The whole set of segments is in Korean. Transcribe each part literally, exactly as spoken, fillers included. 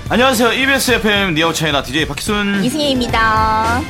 안녕하세요. 이비에스 에프엠 니아오 차이나 디제이 박희순 이승혜입니다.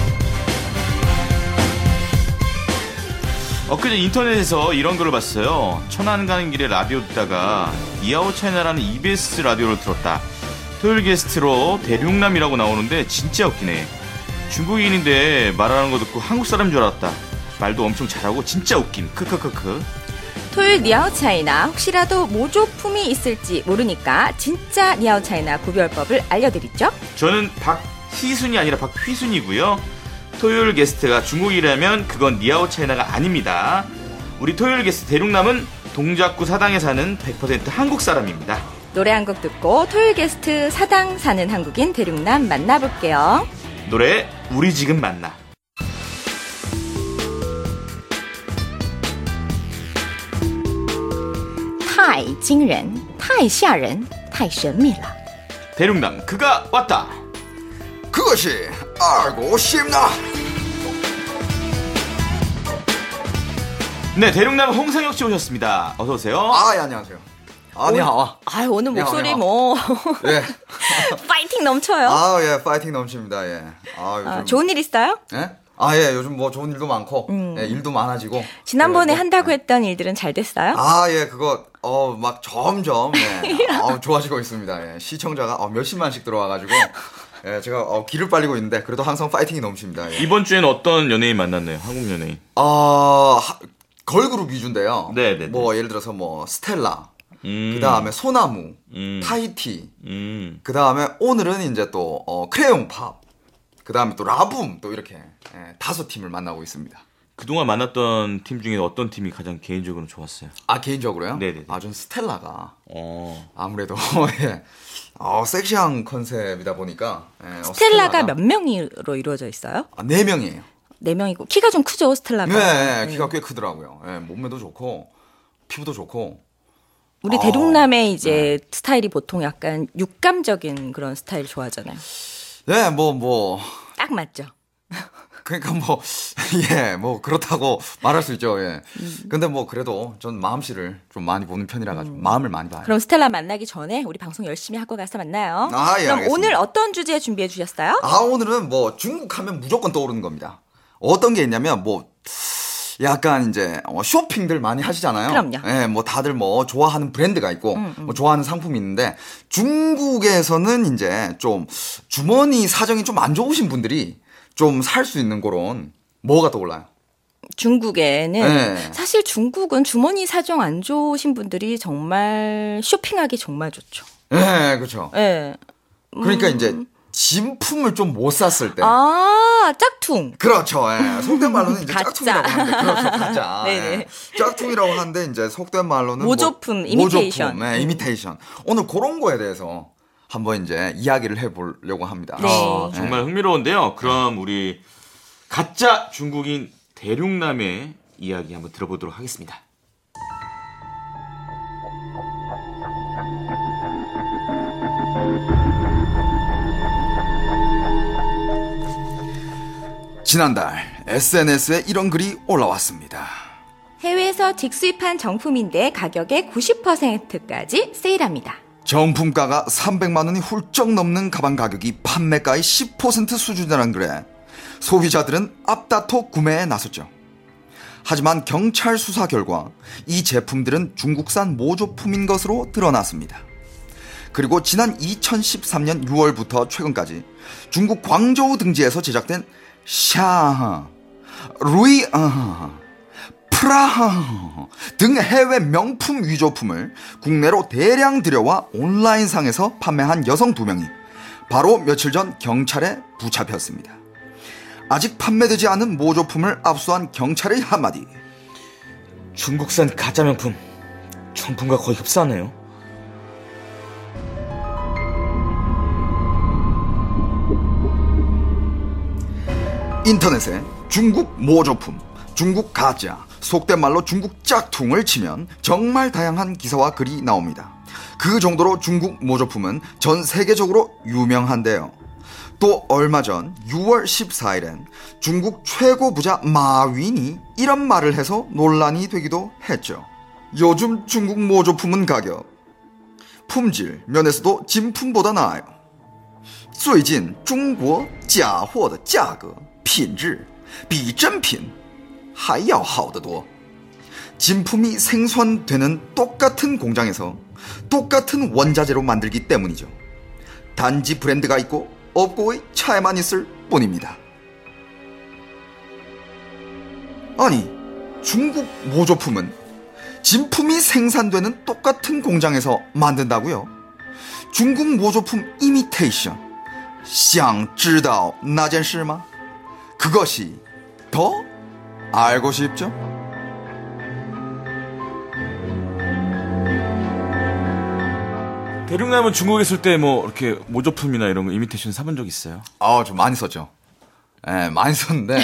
엊그제 인터넷에서 이런 글을 봤어요. 천안 가는 길에 라디오 듣다가 니아오 차이나라는 이비에스 라디오를 들었다. 토요일 게스트로 대륙남이라고 나오는데 진짜 웃기네. 중국인인데 말하는 거 듣고 한국 사람인 줄 알았다. 말도 엄청 잘하고 진짜 웃긴. 크크크크. 토요일 니아오 차이나 혹시라도 모조품이 있을지 모르니까 진짜 니아오 차이나 구별법을 알려드리죠. 저는 박희순이 아니라 박휘순이고요. 토요일 게스트가 중국이라면 그건 니아오 차이나가 아닙니다. 우리 토요일 게스트 대륙남은 동작구 사당에 사는 백 퍼센트 한국 사람입니다. 노래 한 곡 듣고 토요일 게스트 사당 사는 한국인 대륙남 만나볼게요. 노래 우리 지금 만나. 太惊人太吓人太神秘了 대륙남 그가 왔다. 그것이 알고 싶나? 네, 대륙남 홍상혁 씨 오셨습니다. 어서 오세요. 아, 예, 안녕하세요. 아, 니하오. 아, 오늘 목소리 니하오, 뭐 예. 파이팅 넘쳐요. 아, 예, 파이팅 넘칩니다. 예. 아, 요즘 아, 좋은 일 있어요? 예? 아, 예, 요즘 뭐 좋은 일도 많고, 음. 예, 일도 많아지고. 지난번에 예, 한다고 예. 했던 일들은 잘 됐어요? 아, 예, 그거, 어, 막 점점, 예, 어, 좋아지고 있습니다. 예. 시청자가 어, 몇십만씩 들어와가지고, 예, 제가 어, 기를 빨리고 있는데, 그래도 항상 파이팅이 넘칩니다. 예. 이번 주에는 어떤 연예인 만났나요? 한국 연예인. 어, 하, 걸그룹 위주인데요. 네네네. 뭐, 예를 들어서 뭐, 스텔라, 음. 그 다음에 소나무, 음. 타이티, 음. 그 다음에 오늘은 이제 또 어, 크레용 팝, 그 다음에 또 라붐 또 이렇게 예, 다섯 팀을 만나고 있습니다. 그동안 만났던 팀 중에 어떤 팀이 가장 개인적으로 좋았어요? 아 개인적으로요? 네네. 아 전 스텔라가 어. 아무래도 예, 어, 섹시한 컨셉이다 보니까 예, 어, 스텔라가 몇 명으로 이루어져 있어요? 아, 네 명이에요. 네 명이고 키가 좀 크죠, 스텔라가. 네, 키가 꽤 크더라고요. 예, 몸매도 좋고 피부도 좋고. 우리 아, 대륙남의 이제 네. 스타일이 보통 약간 육감적인 그런 스타일 좋아하잖아요. 네, 뭐 뭐. 딱 맞죠. 그러니까 뭐, 예, 뭐, 그렇다고 말할 수 있죠, 예. 음. 근데 뭐, 그래도 전 마음씨를 좀 많이 보는 편이라가지고, 음. 마음을 많이 봐요. 그럼 스텔라 만나기 전에 우리 방송 열심히 하고 가서 만나요. 아, 예. 그럼 알겠습니다. 오늘 어떤 주제 준비해 주셨어요? 아, 오늘은 뭐, 중국 하면 무조건 떠오르는 겁니다. 어떤 게 있냐면, 뭐, 약간 이제, 쇼핑들 많이 하시잖아요. 그럼요. 예, 뭐, 다들 뭐, 좋아하는 브랜드가 있고, 음, 음. 뭐, 좋아하는 상품이 있는데, 중국에서는 이제 좀, 주머니 사정이 좀 안 좋으신 분들이 좀 살 수 있는 그런, 뭐가 떠올라요? 중국에는 네. 사실 중국은 주머니 사정 안 좋으신 분들이 정말 쇼핑하기 정말 좋죠. 네, 그렇죠. 네. 음. 그러니까 이제 진품을 좀 못 샀을 때. 아, 짝퉁. 그렇죠. 예. 속된 말로는 이제 가짜. 짝퉁이라고 하는데, 그렇죠, 가짜. 네네. 예. 짝퉁이라고 하는데 이제 속된 말로는 모조품, 뭐, 이미테이션. 모조품, 예, 이미테이션. 오늘 그런 거에 대해서 한번 이제 이야기를 해보려고 합니다. 네. 아, 정말 흥미로운데요. 그럼 우리 가짜 중국인 대륙남의 이야기 한번 들어보도록 하겠습니다. 지난달 에스엔에스에 이런 글이 올라왔습니다. 해외에서 직수입한 정품인데 가격의 구십 퍼센트까지 세일합니다. 정품가가 삼백만 원이 훌쩍 넘는 가방 가격이 판매가의 십 퍼센트 수준이라는 글에 소비자들은 앞다퉈 구매에 나섰죠. 하지만 경찰 수사 결과 이 제품들은 중국산 모조품인 것으로 드러났습니다. 그리고 지난 이천십삼 년 유월부터 최근까지 중국 광저우 등지에서 제작된 샤, 루이, 프라하 등 해외 명품 위조품을 국내로 대량 들여와 온라인상에서 판매한 여성 두 명이 바로 며칠 전 경찰에 붙잡혔습니다. 아직 판매되지 않은 모조품을 압수한 경찰의 한마디. 중국산 가짜 명품, 정품과 거의 흡사하네요. 인터넷에 중국 모조품, 중국 가짜, 속된 말로 중국 짝퉁을 치면 정말 다양한 기사와 글이 나옵니다. 그 정도로 중국 모조품은 전 세계적으로 유명한데요. 또 얼마 전 유월 십사일엔 중국 최고 부자 마윈이 이런 말을 해서 논란이 되기도 했죠. 요즘 중국 모조품은 가격 품질 면에서도 진품보다 나아요. 最近中国假货的价格品质比真品还要好得多. 진품이 생산되는 똑같은 공장에서 똑같은 원자재로 만들기 때문이죠. 단지 브랜드가 있고 없고의 차이만 있을 뿐입니다. 아니, 중국 모조품은 진품이 생산되는 똑같은 공장에서 만든다고요? 중국 모조품 이미테이션, 想知道那件事吗? 그것이 더 알고 싶죠? 대륙남은 중국에 있을 때 뭐 이렇게 모조품이나 이런 거 이미테이션 사본 적 있어요? 아, 좀 많이 썼죠. 예, 네, 많이 썼는데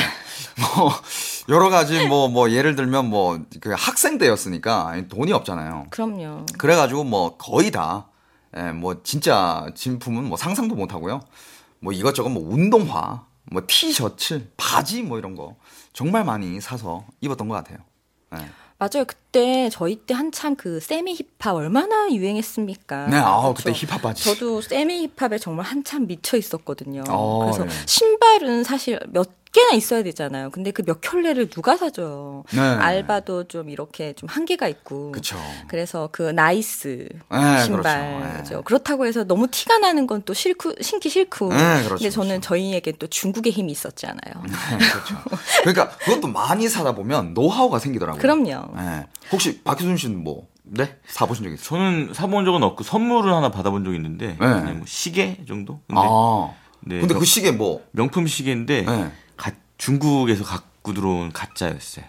뭐 여러 가지 뭐 뭐 예를 들면 뭐 그 학생 때였으니까 돈이 없잖아요. 그럼요. 그래가지고 뭐 거의 다 예, 뭐 진짜 진품은 뭐 상상도 못 하고요. 뭐 이것저것 뭐 운동화, 뭐 티셔츠, 바지 뭐 이런 거 정말 많이 사서 입었던 것 같아요. 예. 맞아요. 그때 저희 때 한참 그 세미 힙합 얼마나 유행했습니까? 네, 아, 그렇죠? 그때 힙합 바지. 저도 세미 힙합에 정말 한참 미쳐 있었거든요. 어, 그래서 네. 신발은 사실 몇 개나 있어야 되잖아요. 근데 그 몇 켤레를 누가 사줘요? 네. 알바도 좀 이렇게 좀 한계가 있고. 그쵸. 그래서 그 나이스 네, 신발죠. 그렇죠. 네. 그렇다고 해서 너무 티가 나는 건 또 싫고 신기 싫고. 네, 그렇죠, 근데 저는 그렇죠. 저희에게 또 중국의 힘이 있었잖아요. 네, 그렇죠. 그러니까 그것도 많이 사다 보면 노하우가 생기더라고요. 그럼요. 네. 혹시 박희순 씨는 뭐 네? 사보신 적 있어요? 저는 사본 적은 없고 선물을 하나 받아본 적이 있는데 그냥 뭐 시계 정도? 근데, 아. 네, 근데 명- 그 시계 뭐 명품 시계인데 네. 가, 중국에서 갖고 들어온 가짜였어요.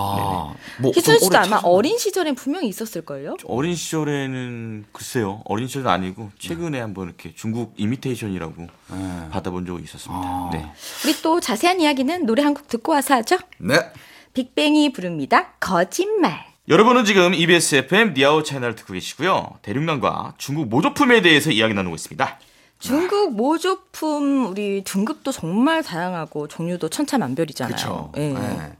아, 뭐 희순 좀 씨도 오래 아마 차셨나요? 어린 시절엔 분명히 있었을걸요? 어린 시절에는 글쎄요. 어린 시절은 아니고 최근에 한번 이렇게 중국 이미테이션이라고 네. 받아본 적이 있었습니다. 아. 네. 우리 또 자세한 이야기는 노래 한 곡 듣고 와서 하죠. 네. 빅뱅이 부릅니다. 거짓말. 여러분은 지금 이비에스 에프엠 니아오 채널을 듣고 계시고요. 대륙남과 중국 모조품에 대해서 이야기 나누고 있습니다. 중국 모조품 우리 등급도 정말 다양하고 종류도 천차만별이잖아요. 그렇죠. 예. 네.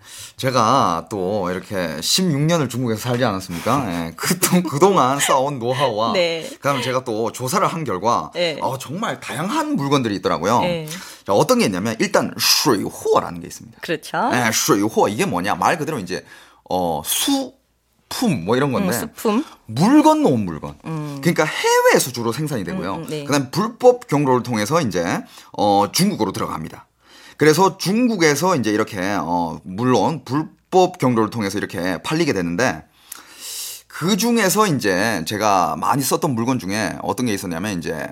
제가 또 이렇게 십육 년을 중국에서 살지 않았습니까? 네. 그, 그동안 쌓아온 노하우와 네. 그다음에 제가 또 조사를 한 결과 네. 어, 정말 다양한 물건들이 있더라고요. 네. 자, 어떤 게 있냐면 일단 수이호라는 게 있습니다. 그렇죠. 네, 수이호 이게 뭐냐? 말 그대로 이제 어, 수품 뭐 이런 건데 음, 수품. 물 건너온 물건. 그러니까 해외에서 주로 생산이 되고요. 음, 음, 네. 그다음 불법 경로를 통해서 이제 어, 중국으로 들어갑니다. 그래서 중국에서 이제 이렇게 어, 물론 불법 경로를 통해서 이렇게 팔리게 되는데 그 중에서 이제 제가 많이 썼던 물건 중에 어떤 게 있었냐면 이제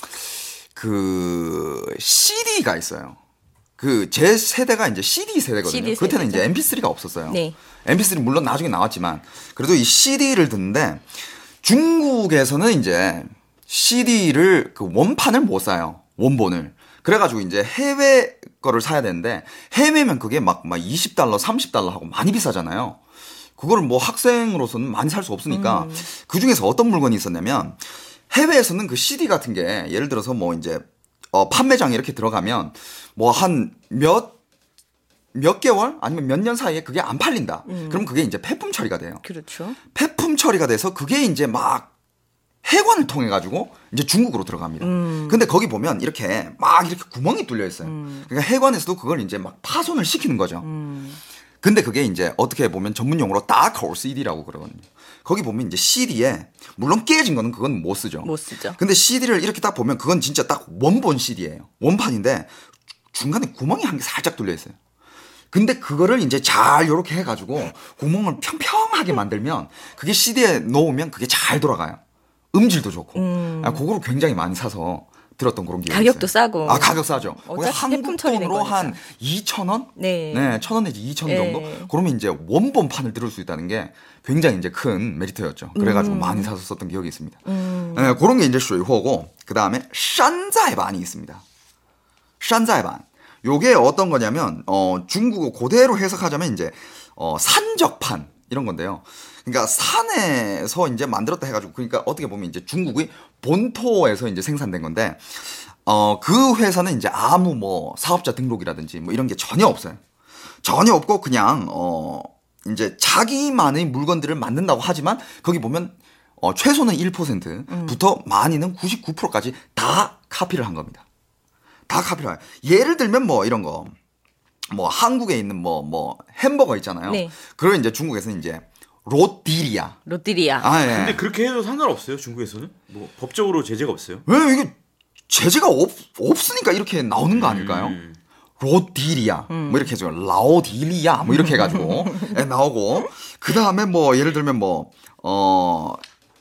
그 씨디가 있어요. 그 제 세대가 이제 씨디 세대거든요. 씨디 그때는 세대죠. 이제 엠피쓰리가 없었어요. 네. 엠피쓰리 물론 나중에 나왔지만 그래도 이 씨디를 듣는데 중국에서는 이제 씨디를 그 원판을 못 사요. 원본을. 그래가지고 이제 해외 거를 사야 되는데 해외면 그게 막, 막 이십 달러, 삼십 달러 하고 많이 비싸잖아요. 그거를 뭐 학생으로서는 많이 살 수 없으니까 음. 그 중에서 어떤 물건이 있었냐면 해외에서는 그 씨디 같은 게 예를 들어서 뭐 이제 어, 판매장에 이렇게 들어가면 뭐 한 몇, 몇 개월 아니면 몇 년 사이에 그게 안 팔린다. 그럼 그게 이제 폐품 처리가 돼요. 그렇죠. 폐품 처리가 돼서 그게 이제 막 해관을 통해 가지고 이제 중국으로 들어갑니다. 근데 거기 보면 이렇게 막 이렇게 구멍이 뚫려 있어요. 그러니까 해관에서도 그걸 이제 막 파손을 시키는 거죠. 근데 그게 이제 어떻게 보면 전문 용어로 다크홀 씨디라고 그러거든요. 거기 보면 이제 씨디에 물론 깨진 거는 그건 못 쓰죠. 못 쓰죠. 근데 씨디를 이렇게 딱 보면 그건 진짜 딱 원본 씨디예요. 원판인데 중간에 구멍이 한 개 살짝 뚫려 있어요. 근데 그거를 이제 잘 요렇게 해가지고 구멍을 평평하게 만들면 그게 씨디에 넣으면 그게 잘 돌아가요. 음질도 좋고. 음. 아, 그거를 굉장히 많이 사서 들었던 그런 기억이 가격도 있어요. 싸고. 아, 가격 싸죠. 어차피 한국 폐품 처리된 돈으로 거니까. 한 이천 원? 네. 네, 천 원 내지 이천 원 네. 정도? 그러면 이제 원본판을 들을 수 있다는 게 굉장히 이제 큰 메리트였죠. 그래가지고 음. 많이 사서 썼던 기억이 있습니다. 음. 네, 그런 게 이제 수이호고, 그 다음에 샨자이반이 있습니다. 샨자이반. 요게 어떤 거냐면, 어, 중국어 그대로 해석하자면 이제, 어, 산적판. 이런 건데요. 그러니까 산에서 이제 만들었다 해가지고, 그러니까 어떻게 보면 이제 중국의 본토에서 이제 생산된 건데, 어, 그 회사는 이제 아무 뭐 사업자 등록이라든지 뭐 이런 게 전혀 없어요. 전혀 없고 그냥, 어, 이제 자기만의 물건들을 만든다고 하지만 거기 보면 어, 최소는 일 퍼센트부터 음. 많이는 구십구 퍼센트까지 다 카피를 한 겁니다. 다 카피를 해요. 예를 들면 뭐 이런 거. 뭐 한국에 있는 뭐 뭐 햄버거 있잖아요. 네. 그걸 이제 중국에서는 이제 롯디리아. 롯디리아. 아, 예. 근데 그렇게 해도 상관없어요, 중국에서는? 뭐 법적으로 제재가 없어요? 왜 이게 제재가 없 없으니까 이렇게 나오는 거 아닐까요? 음. 롯디리아. 음. 뭐 이렇게 해서 라오디리아 뭐 이렇게 해 가지고 나오고 그다음에 뭐 예를 들면 뭐 어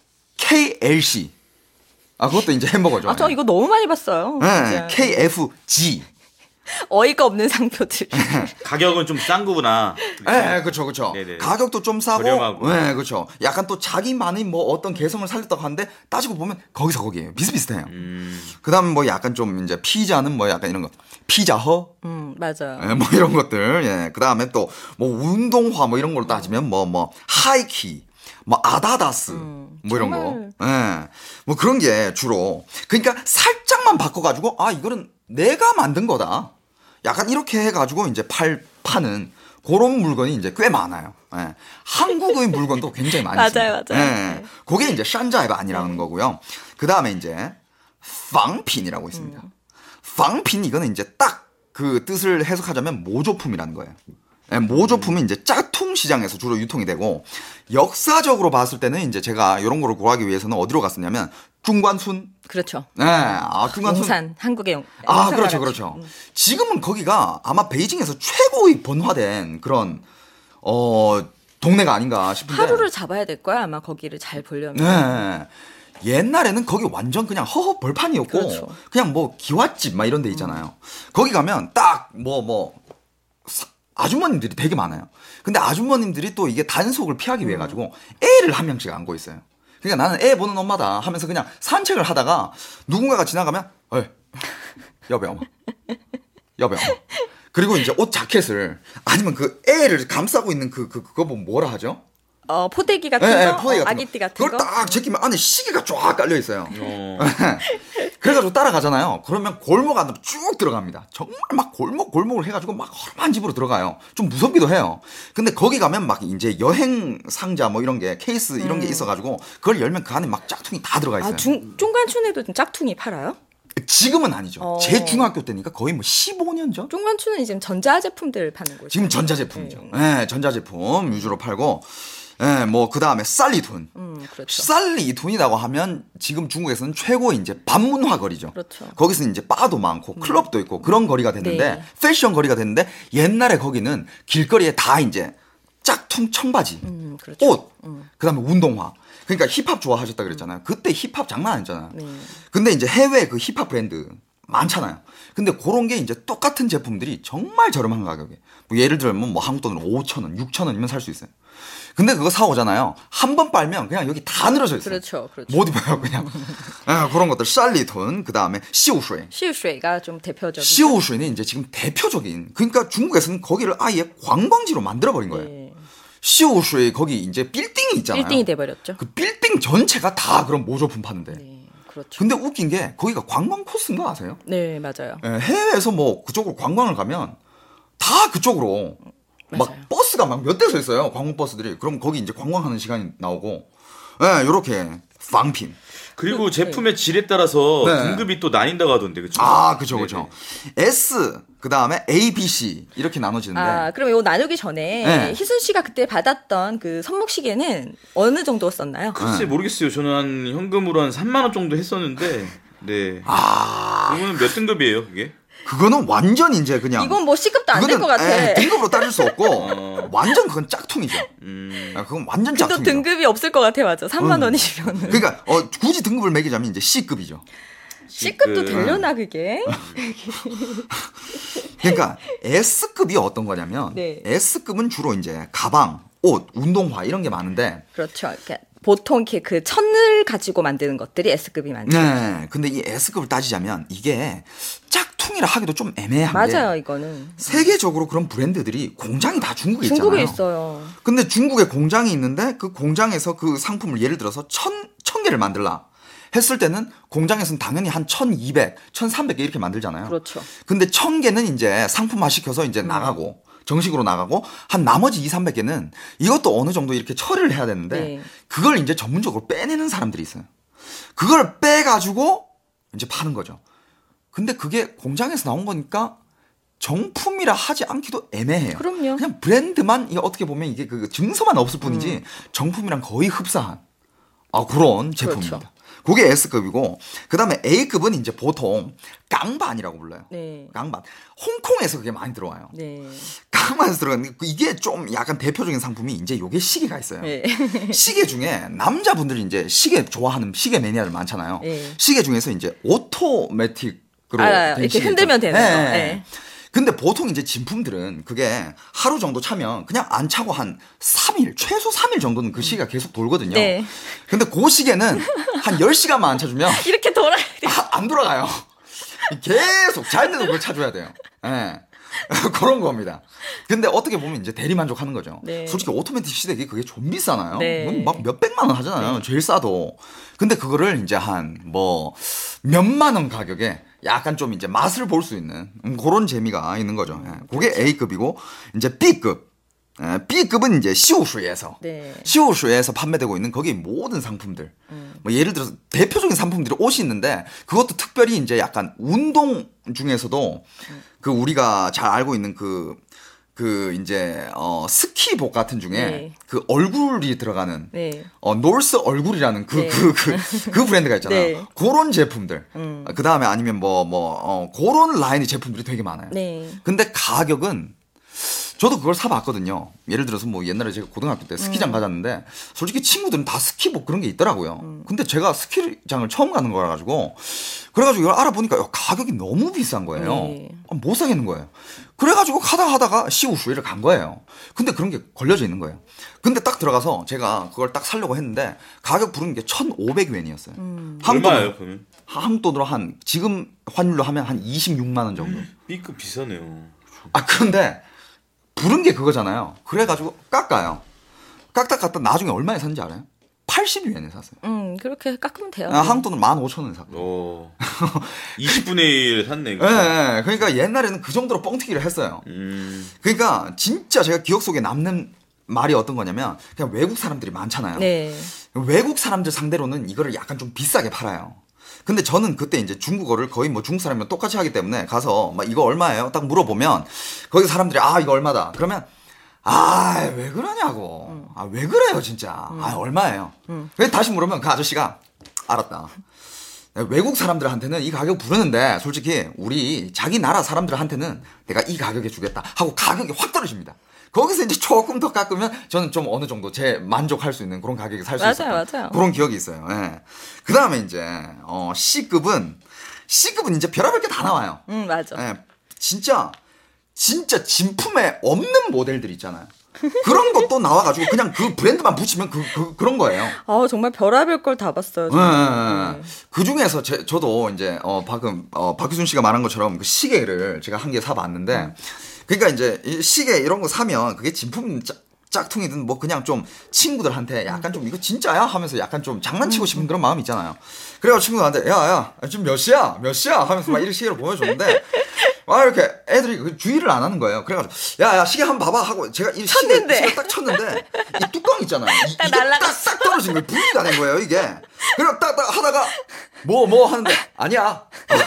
케이엘씨. 아, 그것도 이제 햄버거죠. 아, 저 이거 너무 많이 봤어요. 네, 케이에프지. 어이가 없는 상표들. 가격은 좀 싼 거구나. 네, 그렇죠, 그렇죠. 가격도 좀 싸고, 저렴하고. 네, 그렇죠. 약간 또 자기만의 뭐 어떤 개성을 살렸다고 하는데 따지고 보면 거기서 거기에요. 비슷비슷해요. 음. 그다음 뭐 약간 좀 이제 피자는 뭐 약간 이런 거, 피자허. 음, 맞아요. 네, 뭐 이런 것들. 예, 그다음에 또 뭐 운동화 뭐 이런 걸로 따지면 뭐 뭐 하이키. 뭐 아다다스 음, 뭐 이런 정말. 거, 예, 뭐 그런 게 주로 그러니까 살짝만 바꿔가지고 아 이거는 내가 만든 거다. 약간 이렇게 해가지고 이제 팔 파는 그런 물건이 이제 꽤 많아요. 예. 한국의 물건도 굉장히 많이 맞아요, 있습니다. 맞아요. 예. 네. 그게 이제 샨자이반이라는 네. 거고요. 그 다음에 이제 방핀이라고 있습니다. 음. 방핀 이거는 이제 딱 그 뜻을 해석하자면 모조품이라는 거예요. 네, 모조품이 이제 짝퉁 시장에서 주로 유통이 되고 역사적으로 봤을 때는 이제 제가 이런 거를 구하기 위해서는 어디로 갔었냐면 중관순. 그렇죠. 네, 아 중관순. 용산 한국의 용. 아 그렇죠, 그렇죠. 지금은 거기가 아마 베이징에서 최고의 번화된 그런 어 동네가 아닌가 싶은데. 하루를 잡아야 될 거야 아마 거기를 잘 보려면. 네. 옛날에는 거기 완전 그냥 허허 벌판이었고 그렇죠. 그냥 뭐 기와집 막 이런 데 있잖아요. 음. 거기 가면 딱 뭐 뭐 아주머님들이 되게 많아요. 근데 아주머님들이 또 이게 단속을 피하기 위해 가지고 애를 한 명씩 안고 있어요. 그러니까 나는 애 보는 엄마다 하면서 그냥 산책을 하다가 누군가가 지나가면 어이 여배 어머 여배 어머 그리고 이제 옷 자켓을 아니면 그 애를 감싸고 있는 그, 그 그거 보면 뭐라 하죠? 어, 포대기 같은 네, 거? 네, 포대기 어, 같은 아기띠 거. 같은 그걸 거? 딱 제끼면 안에 시계가 쫙 깔려 있어요. 어. 그래가지고 따라가잖아요. 그러면 골목 안으로 쭉 들어갑니다. 정말 막 골목 골목을 해가지고 막 험한 집으로 들어가요. 좀 무섭기도 해요. 근데 거기 가면 막 이제 여행 상자 뭐 이런 게 케이스 이런 음. 게 있어가지고 그걸 열면 그 안에 막 짝퉁이 다 들어가 있어요. 아, 중, 중간춘에도 짝퉁이 팔아요? 지금은 아니죠. 어. 제 중학교 때니까 거의 뭐 십오 년 전? 중간춘은 지금 전자제품들 파는 거죠. 지금 전자제품이죠. 네, 네 전자제품 위주로 팔고 예, 뭐, 그 다음에 쌀리돈. 음, 그렇죠. 쌀리돈이라고 하면 지금 중국에서는 최고 이제 반문화 거리죠. 그렇죠. 거기서 이제 바도 많고 음. 클럽도 있고 그런 거리가 됐는데, 네. 패션 거리가 됐는데, 옛날에 거기는 길거리에 다 이제 짝퉁 청바지, 음, 그렇죠. 옷, 음. 그 다음에 운동화. 그러니까 힙합 좋아하셨다 그랬잖아요. 그때 힙합 장난 아니잖아요. 네. 근데 이제 해외 그 힙합 브랜드 많잖아요. 근데 그런 게 이제 똑같은 제품들이 정말 저렴한 가격에. 뭐 예를 들면 뭐 한국 돈으로 오천 원, 육천 원이면 살 수 있어요. 근데 그거 사오잖아요. 한 번 빨면 그냥 여기 다 늘어져 있어요. 그렇죠, 그렇죠. 못 입어요, 그냥. 아, 그런 것들. 쌀리돈, 그 다음에 시우슈이. 시우슈이가 좀 대표적인. 시우슈이는 이제 지금 대표적인. 그러니까 중국에서는 거기를 아예 관광지로 만들어버린 거예요. 네. 시우슈이 거기 이제 빌딩이 있잖아요. 빌딩이 돼버렸죠. 그 빌딩 전체가 다 그런 모조품 파는데. 네, 그렇죠. 근데 웃긴 게 거기가 관광 코스인 거 아세요? 네, 맞아요. 네, 해외에서 뭐 그쪽으로 관광을 가면 다 그쪽으로. 맞아요. 막 버스가 막 몇 대 서 있어요. 관광 버스들이. 그럼 거기 이제 관광하는 시간이 나오고, 예, 네, 요렇게 방핀. 그리고 그, 제품의 네. 질에 따라서 네. 등급이 또 나뉜다고 하던데, 그쵸? 아, 그쵸, 그쵸. S, 그 다음에 A, B, C 이렇게 나눠지는데. 아, 그럼 이거 나누기 전에 네. 희순 씨가 그때 받았던 그 손목시계는 어느 정도 썼나요? 글쎄 모르겠어요. 저는 한 현금으로 한 삼만 원 정도 했었는데, 네. 아, 그러면 몇 등급이에요, 그게? 그거는 완전 이제 그냥 이건 뭐 C급도 안 될 것 같아. 에, 등급으로 따질 수 없고 어. 완전 그건 짝퉁이죠. 음. 아, 그건 완전 짝퉁이죠. 등급이 없을 것 같아, 맞아. 삼만 원이시면. 음. 그러니까 어, 굳이 등급을 매기자면 이제 C급이죠. C급도 되려나 그게? 그러니까 S급이 어떤 거냐면 네. S급은 주로 이제 가방, 옷, 운동화 이런 게 많은데. 그렇죠. 그러니까 보통 이렇게 그 천을 가지고 만드는 것들이 S급이 많죠. 네. 근데 이 S급을 따지자면 이게 짝퉁이라 하기도 좀 애매한데. 맞아요, 이거는. 세계적으로 그런 브랜드들이 공장이 다 중국에 있잖아요. 중국에 있어요. 근데 중국에 공장이 있는데 그 공장에서 그 상품을 예를 들어서 천, 천 개를 만들라 했을 때는 공장에서는 당연히 한 천이백, 천삼백 개 이렇게 만들잖아요. 그렇죠. 근데 천 개는 이제 상품화 시켜서 이제 음. 나가고 정식으로 나가고 한 나머지 이삼백 개는 이것도 어느 정도 이렇게 처리를 해야 되는데 네. 그걸 이제 전문적으로 빼내는 사람들이 있어요. 그걸 빼가지고 이제 파는 거죠. 근데 그게 공장에서 나온 거니까 정품이라 하지 않기도 애매해요. 그럼요. 그냥 브랜드만 이게 어떻게 보면 이게 그 증서만 없을 뿐이지 음. 정품이랑 거의 흡사한 아 그런 제품입니다. 그렇죠. 그게 S급이고 그다음에 A급은 이제 보통 깡반이라고 불러요. 네. 깡반. 홍콩에서 그게 많이 들어와요. 네. 깡반에서 들어가는 이게 좀 약간 대표적인 상품이 이제 요게 시계가 있어요. 네. 시계 중에 남자분들이 이제 시계 좋아하는 시계 매니아들 많잖아요. 네. 시계 중에서 이제 오토매틱으로 알아요. 된 이렇게 시계 흔들면 있죠. 되는 거. 네. 네. 근데 보통 이제 진품들은 그게 하루 정도 차면 그냥 안 차고 한 삼 일, 최소 삼 일 정도는 그 시계가 계속 돌거든요. 네. 근데 그 시계는 한 열 시간만 안 차주면 이렇게 돌아야 돼. 아, 안 돌아가요. 계속 잘 때도 그걸 차줘야 돼요. 예. 네. 그런 겁니다. 근데 어떻게 보면 이제 대리 만족하는 거죠. 네. 솔직히 오토매틱 시대기 그게 좀 비싸나요? 네. 막 몇백만 원 하잖아요. 네. 제일 싸도. 근데 그거를 이제 한 뭐 몇만 원 가격에 약간 좀 이제 맛을 볼 수 있는 그런 재미가 있는 거죠. 예. 그게 A급이고 이제 B급. 예, B급은 이제 시오슈에서 네. 시오슈에서 판매되고 있는 거기 모든 상품들. 음. 뭐 예를 들어서 대표적인 상품들이 옷이 있는데 그것도 특별히 이제 약간 운동 중에서도 음. 그 우리가 잘 알고 있는 그 그 이제 어 스키복 같은 중에 네. 그 얼굴이 들어가는 네. 어 놀스 얼굴이라는 그 네. 그 그 그 브랜드가 있잖아요. 네. 그런 제품들. 음. 그 다음에 아니면 뭐 뭐 어 그런 라인의 제품들이 되게 많아요. 네. 근데 가격은 저도 그걸 사봤거든요. 예를 들어서 뭐 옛날에 제가 고등학교 때 스키장 음. 가졌는데 솔직히 친구들은 다 스키복 그런 게 있더라고요. 음. 근데 제가 스키장을 처음 가는 거라 가지고 그래가지고 이걸 알아보니까 야, 가격이 너무 비싼 거예요. 네. 아, 못 사겠는 거예요. 그래가지고 하다가 하다가 시우슈에를 간 거예요. 근데 그런 게 걸려져 있는 거예요. 근데 딱 들어가서 제가 그걸 딱 사려고 했는데 가격 부르는 게 천오백 위엔이었어요. 음. 얼마예요, 그러면? 한국 돈으로 한 지금 환율로 하면 한 이십육만 원 정도. B급 비싸네요. 아 근데 부른 게 그거잖아요. 그래가지고 깎아요. 깎다 깎다 나중에 얼마에 샀는지 알아요? 팔십 위엔에 샀어요. 음, 그렇게 깎으면 돼요. 아, 한국 돈은 만 오천 원에 샀고. 오. 이십분의 일 샀네. 예, 예. 그러니까 옛날에는 그 정도로 뻥튀기를 했어요. 음. 그러니까 진짜 제가 기억 속에 남는 말이 어떤 거냐면 그냥 외국 사람들이 많잖아요. 네. 외국 사람들 상대로는 이거를 약간 좀 비싸게 팔아요. 근데 저는 그때 이제 중국어를 거의 뭐 중국 사람이랑 똑같이 하기 때문에 가서 막 이거 얼마예요? 딱 물어보면 거기 사람들이 아 이거 얼마다. 그러면 아 왜 그러냐고. 음. 아 왜 그래요 진짜. 음. 아 얼마예요? 음. 그래서 다시 물으면 그 아저씨가 알았다. 외국 사람들한테는 이 가격 부르는데 솔직히 우리 자기 나라 사람들한테는 내가 이 가격에 주겠다 하고 가격이 확 떨어집니다. 거기서 이제 조금 더 깎으면 저는 좀 어느 정도 제 만족할 수 있는 그런 가격에 살 수 있어요. 맞아요, 맞아요. 그런 기억이 있어요. 예. 그 다음에 이제 어, C급은 C급은 이제 별의별 게 다 나와요. 음, 맞아. 예. 진짜 진짜 진품에 없는 모델들 있잖아요. 그런 것도 나와가지고 그냥 그 브랜드만 붙이면 그, 그 그런 거예요. 아, 정말 별의별 걸 다 봤어요. 정말. 네. 그 중에서 제, 저도 이제 어 방금 어 박규순 씨가 말한 것처럼 그 시계를 제가 한 개 사봤는데, 음. 그러니까 이제 이 시계 이런 거 사면 그게 진품 짝, 짝퉁이든 뭐 그냥 좀 친구들한테 약간 좀 이거 진짜야 하면서 약간 좀 장난치고 싶은 그런 마음 있잖아요. 그래가지고 친구들한테 야야 지금 몇 시야 몇 시야 하면서 막 이렇게 시계를 보여줬는데. 아 이렇게 애들이 주의를 안 하는 거예요. 그래가지고 야야 시계 한번 봐봐 하고 제가 이 시계, 시계 딱 쳤는데 이 뚜껑 있잖아요. 이, 딱 이게 날라가. 딱싹 떨어진 거예요. 분리가 된 거예요 이게. 그래서 딱딱 하다가 뭐 뭐 하는데 아니야.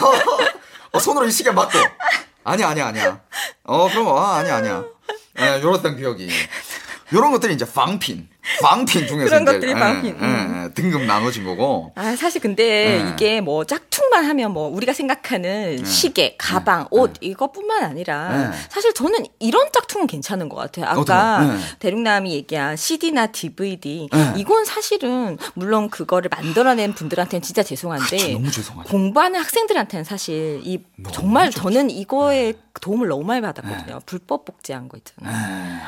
어, 손으로 이 시계 맞고 아니야 아니야 아니야. 어 그럼 아 아니야 아니야. 예, 요랬던 기억이. 요런 것들이 이제 방핀, 방핀 중에서 그런 이제 것들이 방핀. 예, 예, 예, 등급 나눠진 거고. 아, 사실 근데 네. 이게 뭐 짝퉁만 하면 뭐 우리가 생각하는 네. 시계, 가방, 네. 옷 네. 이것뿐만 아니라 네. 사실 저는 이런 짝퉁은 괜찮은 것 같아요. 아까 어떤 거? 네. 대륙남이 얘기한 씨디나 디브이디 네. 이건 사실은 물론 그거를 만들어낸 분들한테는 진짜 죄송한데 그쵸, 너무 죄송하죠. 공부하는 학생들한테는 사실 이 너무 정말 좋죠. 저는 이거에 도움을 너무 많이 받았거든요. 불법 복제한 거 있잖아요. 에이,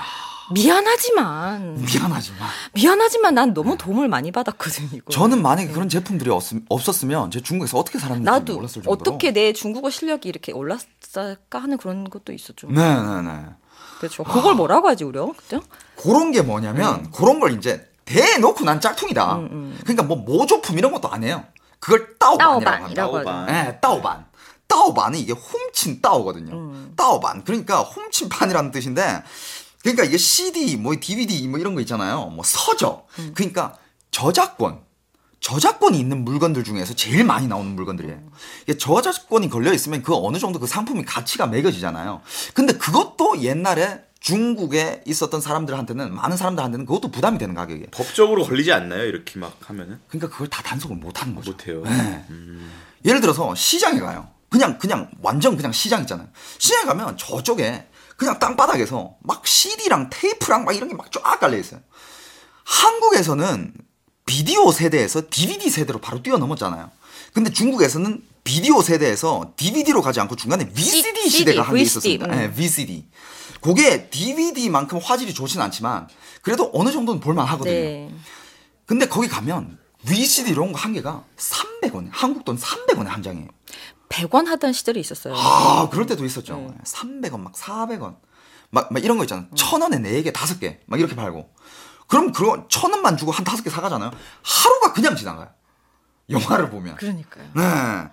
미안하지만 미안하지만. 미안하지만 난 너무 도움을 많이 받았거든요. 이거. 저는 만약에 그런 제품들이 없, 없었으면 제 중국에서 어떻게 살았는지 나도 몰랐을 정도로. 어떻게 내 중국어 실력이 이렇게 올랐을까 하는 그런 것도 있었죠. 네네네. 그렇죠. 그걸 뭐라고 하지 우려? 그죠? 그런 게 뭐냐면 그런 걸 이제 대놓고 난 짝퉁이다. 음, 음. 그러니까 뭐 모조품 이런 것도 안 해요. 그걸 따오반이라고 합니다. 따오반이라고 하죠. 따오반. 네, 따오반. 따오반은 이게 훔친 따오거든요. 음. 따오반. 그러니까 훔친 판이라는 뜻인데, 그러니까 이게 씨디, 뭐 디비디 뭐 이런 거 있잖아요. 뭐 서적. 음. 그러니까 저작권. 저작권이 있는 물건들 중에서 제일 많이 나오는 물건들이에요. 이게 저작권이 걸려 있으면 그 어느 정도 그 상품이 가치가 매겨지잖아요. 근데 그것도 옛날에 중국에 있었던 사람들한테는, 많은 사람들한테는 그것도 부담이 되는 가격이에요. 법적으로 걸리지 않나요? 이렇게 막 하면은? 그러니까 그걸 다 단속을 못 하는 거죠. 못해요. 네. 음. 예를 들어서 시장에 가요. 그냥 그냥 완전 그냥 시장 있잖아요. 시장에 가면 저쪽에 그냥 땅바닥에서 막 씨디랑 테이프랑 막 이런 게 막 쫙 깔려 있어요. 한국에서는 비디오 세대에서 디비디 세대로 바로 뛰어넘었잖아요. 근데 중국에서는 비디오 세대에서 디비디로 가지 않고 중간에 브이시디 시대가 한 게 있었습니다. 음. 네, 브이시디. 그게 디비디만큼 화질이 좋진 않지만 그래도 어느 정도는 볼만 하거든요. 네. 근데 거기 가면 브이시디 이런 거 한 개가 삼백 원, 한국 돈 삼백 원에 한 장이에요. 백 원 하던 시절이 있었어요. 아, 그럴 때도 있었죠. 네. 삼백 원, 막 사백 원. 막, 막 이런 거 있잖아요. 천 원에 네 개, 다섯 개. 막 이렇게 팔고. 그럼 그거 천 원만 주고 한 다섯 개 사가잖아요. 하루가 그냥 지나가요. 영화를 보면. 그러니까요. 네.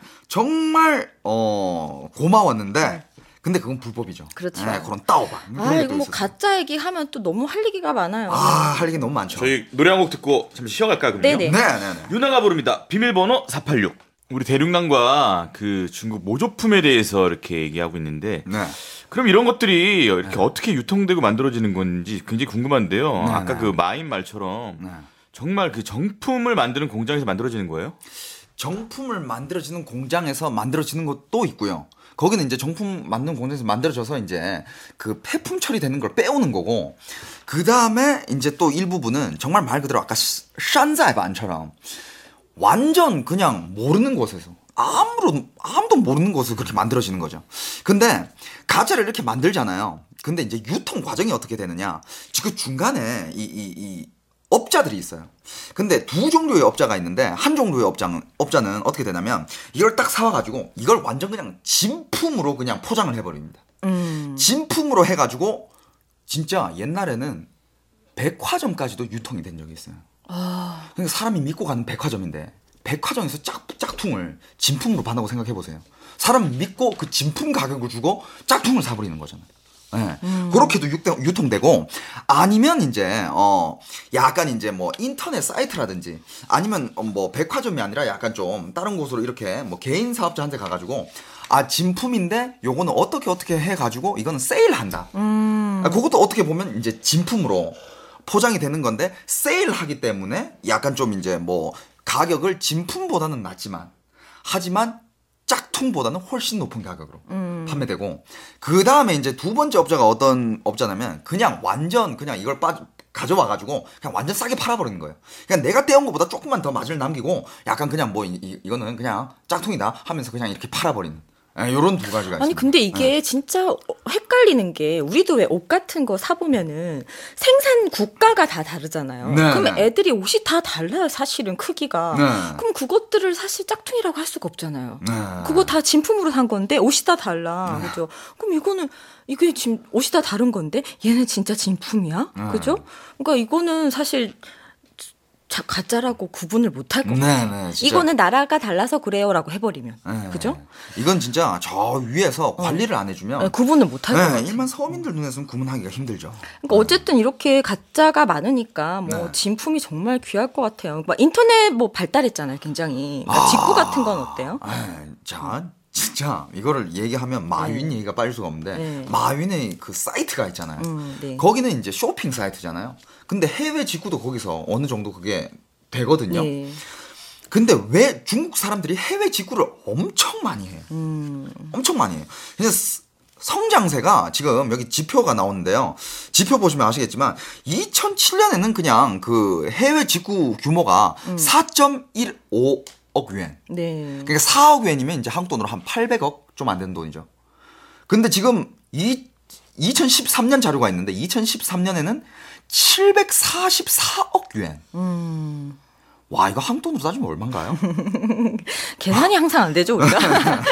정말, 어, 고마웠는데, 근데 그건 불법이죠. 그렇죠. 네, 그런 따오바. 아, 이거 뭐 가짜 얘기 하면 또 너무 할 얘기가 많아요. 아, 할 얘기 너무 많죠. 저희 노래 한 곡 듣고 잠시 쉬어갈까요, 그럼요? 네네. 네네네. 유나가 부릅니다. 비밀번호 사팔육. 우리 대륙남과 그 중국 모조품에 대해서 이렇게 얘기하고 있는데, 네. 그럼 이런 것들이 이렇게 어떻게 유통되고 만들어지는 건지 굉장히 궁금한데요. 네, 아까 네. 그 마인 말처럼 네. 정말 그 정품을 만드는 공장에서 만들어지는 거예요? 정품을 만들어지는 공장에서 만들어지는 것도 있고요. 거기는 이제 정품 만드는 공장에서 만들어져서 이제 그 폐품 처리되는 걸 빼오는 거고, 그 다음에 이제 또 일부분은 정말 말 그대로 아까 샨자이반처럼 완전 그냥 모르는 곳에서 아무도 아무도 모르는 곳에서 그렇게 만들어지는 거죠. 근데 가짜를 이렇게 만들잖아요. 근데 이제 유통 과정이 어떻게 되느냐? 그 중간에 이 이 이 업자들이 있어요. 근데 두 종류의 업자가 있는데, 한 종류의 업자는, 업자는 어떻게 되냐면 이걸 딱 사와가지고 이걸 완전 그냥 진품으로 그냥 포장을 해버립니다. 음. 진품으로 해가지고 진짜 옛날에는 백화점까지도 유통이 된 적이 있어요. 아. 그러니까 사람이 믿고 가는 백화점인데 백화점에서 짝, 짝퉁을 진품으로 판다고 생각해보세요. 사람 믿고 그 진품 가격을 주고 짝퉁을 사버리는 거잖아요. 네. 음. 그렇게도 유통, 유통되고, 아니면 이제 어 약간 이제 뭐 인터넷 사이트라든지 아니면 뭐 백화점이 아니라 약간 좀 다른 곳으로 이렇게 뭐 개인 사업자한테 가가지고 아 진품인데 요거는 어떻게 어떻게 해가지고 이거는 세일한다. 음. 아, 그것도 어떻게 보면 이제 진품으로 포장이 되는 건데 세일하기 때문에 약간 좀 이제 뭐 가격을 진품보다는 낮지만 하지만 짝퉁보다는 훨씬 높은 가격으로 음. 판매되고, 그 다음에 이제 두 번째 업자가 어떤 업자냐면 그냥 완전 그냥 이걸 빠 가져와가지고 그냥 완전 싸게 팔아버리는 거예요. 그냥 내가 떼온 것보다 조금만 더 마진을 남기고 약간 그냥 뭐 이, 이거는 그냥 짝퉁이다 하면서 그냥 이렇게 팔아버리는. 네, 요런 두 가지가 있습니다. 아니 근데 이게 네. 진짜 헷갈리는 게, 우리도 왜 옷 같은 거 사보면은 생산 국가가 다 다르잖아요. 네, 그럼 네. 애들이 옷이 다 달라요, 사실은 크기가. 네. 그럼 그것들을 사실 짝퉁이라고 할 수가 없잖아요. 네. 그거 다 진품으로 산 건데 옷이 다 달라. 네. 그죠? 그럼 이거는 이게 지금 옷이 다 다른 건데 얘는 진짜 진품이야? 네. 그죠? 그러니까 이거는 사실 자, 가짜라고 구분을 못 할 것 같아요. 네, 네, 진짜. 이거는 나라가 달라서 그래요라고 해버리면. 네. 그죠? 이건 진짜 저 위에서 관리를 안 해주면 네, 구분을 못 할 것 네, 같아요. 일반 서민들 눈에서는 구분하기가 힘들죠. 그러니까 어쨌든 이렇게 가짜가 많으니까 뭐 네. 진품이 정말 귀할 것 같아요. 막 인터넷 뭐 발달했잖아요, 굉장히. 그러니까 아. 직구 같은 건 어때요? 에이, 자, 진짜 이거를 얘기하면 마윈 네. 얘기가 빠질 수가 없는데 네. 마윈의 그 사이트가 있잖아요. 음, 네. 거기는 이제 쇼핑 사이트잖아요. 근데 해외 직구도 거기서 어느 정도 그게 되거든요. 네. 근데 왜 중국 사람들이 해외 직구를 엄청 많이 해요? 음. 엄청 많이 해요. 그냥 성장세가 지금 여기 지표가 나오는데요. 지표 보시면 아시겠지만 이천칠 년에는 그냥 그 해외 직구 규모가 음. 사 점 일오억 yuan. 네. 그러니까 사억 yuan이면 이제 한국 돈으로 한 팔백억 좀 안 되는 돈이죠. 근데 지금 이 이천십삼 년 자료가 있는데 이천십삼 년에는 칠백사십사억 yuan. 음. 와, 이거 한국 돈으로 따지면 얼마인가요? 계산이 항상 안 되죠, 우리가?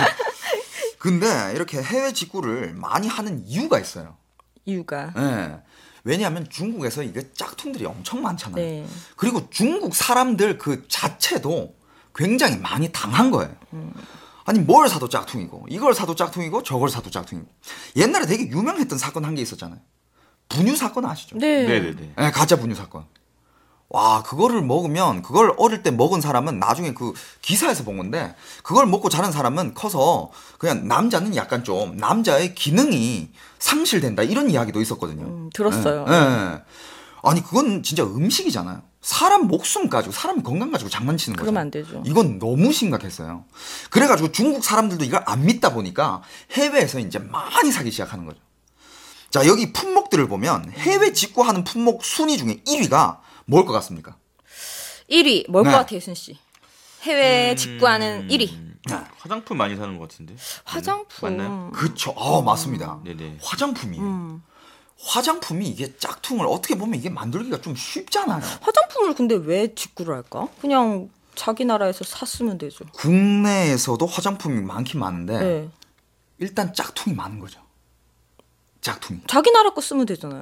근데 이렇게 해외 직구를 많이 하는 이유가 있어요. 이유가. 네. 왜냐하면 중국에서 이게 짝퉁들이 엄청 많잖아요. 네. 그리고 중국 사람들 그 자체도 굉장히 많이 당한 거예요. 음. 아니 뭘 사도 짝퉁이고 이걸 사도 짝퉁이고 저걸 사도 짝퉁이고. 옛날에 되게 유명했던 사건 한 게 있었잖아요. 분유 사건 아시죠? 네. 네네네. 네, 가짜 분유 사건. 와, 그거를 먹으면, 그걸 어릴 때 먹은 사람은 나중에 그 기사에서 본 건데, 그걸 먹고 자란 사람은 커서 그냥 남자는 약간 좀 남자의 기능이 상실된다 이런 이야기도 있었거든요. 음, 들었어요. 예, 예. 아니 그건 진짜 음식이잖아요. 사람 목숨 가지고 사람 건강 가지고 장난치는 거죠. 그러면 안 되죠. 이건 너무 심각했어요. 그래가지고 중국 사람들도 이걸 안 믿다 보니까 해외에서 이제 많이 사기 시작하는 거죠. 자, 여기 품목들을 보면 해외 직구하는 품목 순위 중에 일 위가 뭘 것 같습니까? 일 위 뭘 것 네. 같아요, 순 씨? 해외 직구하는 일 위. 음, 화장품 많이 사는 것 같은데. 화장품. 맞나요? 그쵸. 아, 맞습니다. 네네. 화장품이에요. 음. 화장품이 이게 짝퉁을 어떻게 보면 이게 만들기가 좀 쉽잖아요. 화장품을 근데 왜 직구를 할까? 그냥 자기 나라에서 샀으면 되죠. 국내에서도 화장품이 많긴 많은데 네. 일단 짝퉁이 많은 거죠. 짝퉁이. 자기 나라 거 쓰면 되잖아요.